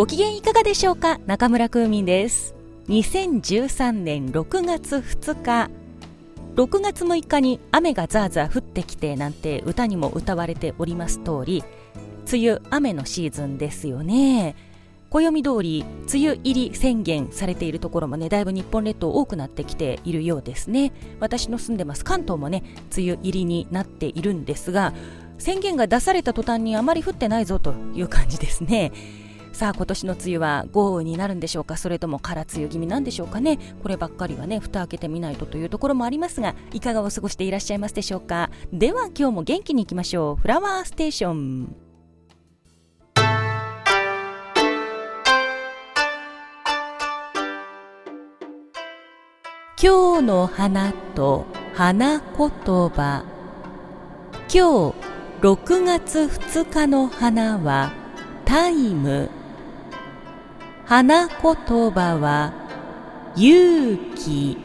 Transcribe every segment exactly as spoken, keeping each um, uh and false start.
ご機嫌いかがでしょうか。中村空民です。にせんじゅうさんねんろくがつふつか、ろくがつむいかに雨がザーザー降ってきてなんて歌にも歌われております通り、梅雨雨のシーズンですよね。暦通り梅雨入り宣言されているところもね、だいぶ日本列島多くなってきているようですね。私の住んでます関東もね、梅雨入りになっているんですが、宣言が出された途端にあまり降ってないぞという感じですね。さあ今年の梅雨は豪雨になるんでしょうか、それとも空梅雨気味なんでしょうかね。こればっかりはね、蓋開けてみないとというところもありますが、いかがお過ごしていらっしゃいますでしょうか。では今日も元気にいきましょう。フラワーステーション。今日の花と花言葉。今日ろくがつふつかの花はタイム。花言葉は勇気。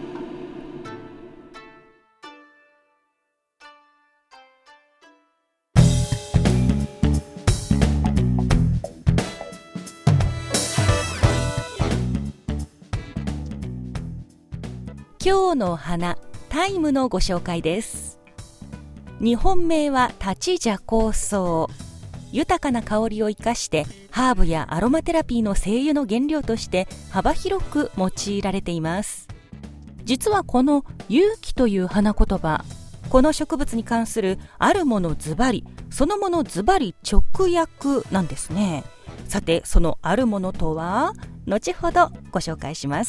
今日の花タイムのご紹介です。日本名は立ち麝香草。豊かな香りを生かしてハーブやアロマテラピーの精油の原料として幅広く用いられています。実はこの勇気という花言葉、この植物に関するあるものズバリ、そのものズバリ直訳なんですね。さてそのあるものとは後ほどご紹介します。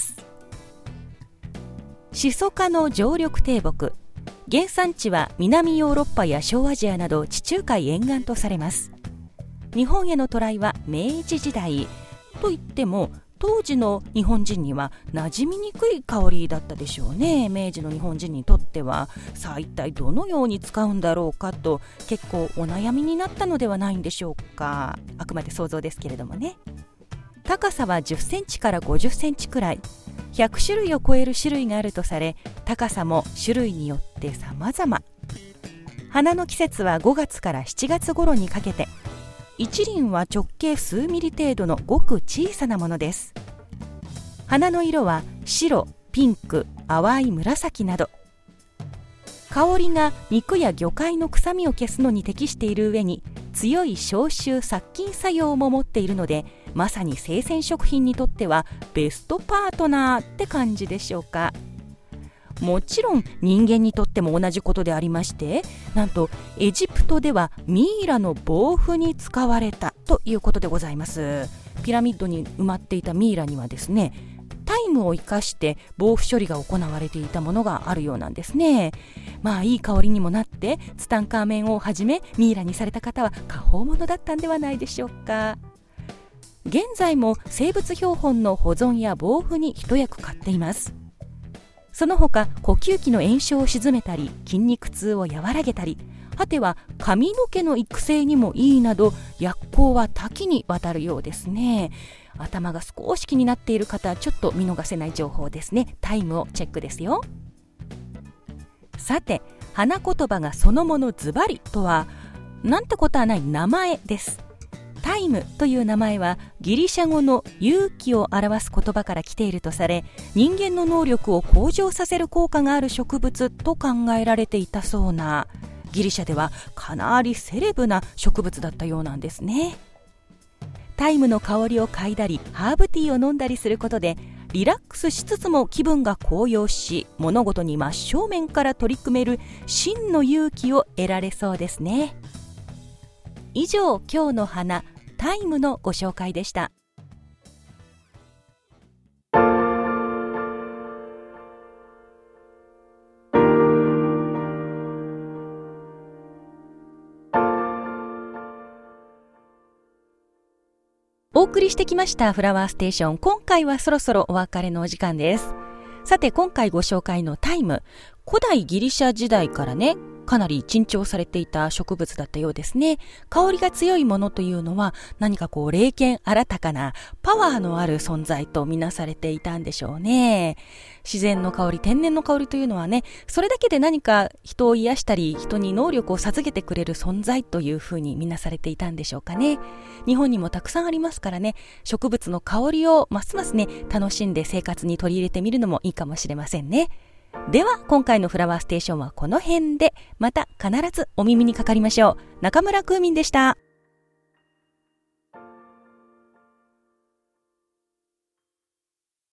シソ科の常緑低木、原産地は南ヨーロッパや小アジアなど地中海沿岸とされます。日本への渡来は明治時代といっても、当時の日本人には馴染みにくい香りだったでしょうね。明治の日本人にとっては、さあ一体どのように使うんだろうかと結構お悩みになったのではないんでしょうか。あくまで想像ですけれどもね。高さはじゅっセンチからごじゅっセンチくらい、ひゃくしゅるいを超える種類があるとされ、高さも種類によって様々。花の季節はごがつからしちがつ頃にかけて、一輪は直径数ミリ程度のごく小さなものです。花の色は白、ピンク、淡い紫など。香りが肉や魚介の臭みを消すのに適している上に、強い消臭殺菌作用も持っているので、まさに生鮮食品にとってはベストパートナーって感じでしょうか。もちろん人間にとっても同じことでありまして、なんとエジプトではミイラの防腐に使われたということでございます。ピラミッドに埋まっていたミイラにはですね、タイムを生かして防腐処理が行われていたものがあるようなんですね。まあいい香りにもなって、ツタンカーメン王をはじめミイラにされた方は果報者だったんではないでしょうか。現在も生物標本の保存や防腐に一役買っています。その他呼吸器の炎症を鎮めたり、筋肉痛を和らげたり、果ては髪の毛の育成にもいいなど、薬効は多岐にわたるようですね。頭が少し気になっている方はちょっと見逃せない情報ですね。タイムをチェックですよ。さて花言葉がそのものズバリとは、なんてことはない名前です。タイムという名前はギリシャ語の勇気を表す言葉から来ているとされ、人間の能力を向上させる効果がある植物と考えられていたそうな、ギリシャではかなりセレブな植物だったようなんですね。タイムの香りを嗅いだりハーブティーを飲んだりすることで、リラックスしつつも気分が高揚し、物事に真正面から取り組める真の勇気を得られそうですね。以上、今日の花タイムのご紹介でした。お送りしてきましたフラワーステーション。今回はそろそろお別れのお時間です。さて今回ご紹介のタイム、古代ギリシャ時代からね、 かなり珍重されていた植物だったようですね。香りが強いものというのは何かこう霊験新たかなパワーのある存在とみなされていたんでしょうね。自然の香り、天然の香りというのはね、それだけで何か人を癒したり人に能力を授けてくれる存在というふうにみなされていたんでしょうかね。日本にもたくさんありますからね、植物の香りをますますね楽しんで生活に取り入れてみるのもいいかもしれませんね。では今回のフラワーステーションはこの辺で、また必ずお耳にかかりましょう。中村空民でした。